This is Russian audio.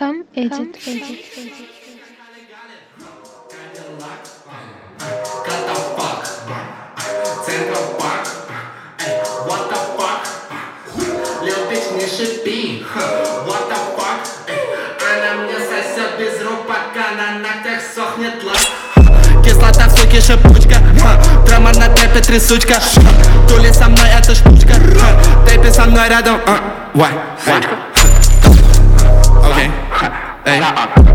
Come edit. Центропарк, what the fuck, Lil bitch не шипи, what the fuck, она мне сосет без рук, пока на ногтях сохнет лак. Кислота в соке, шипучка, драма на тэпе, трясучка, тули со мной, это штучка, тэпи со мной рядом, why, окей, эй.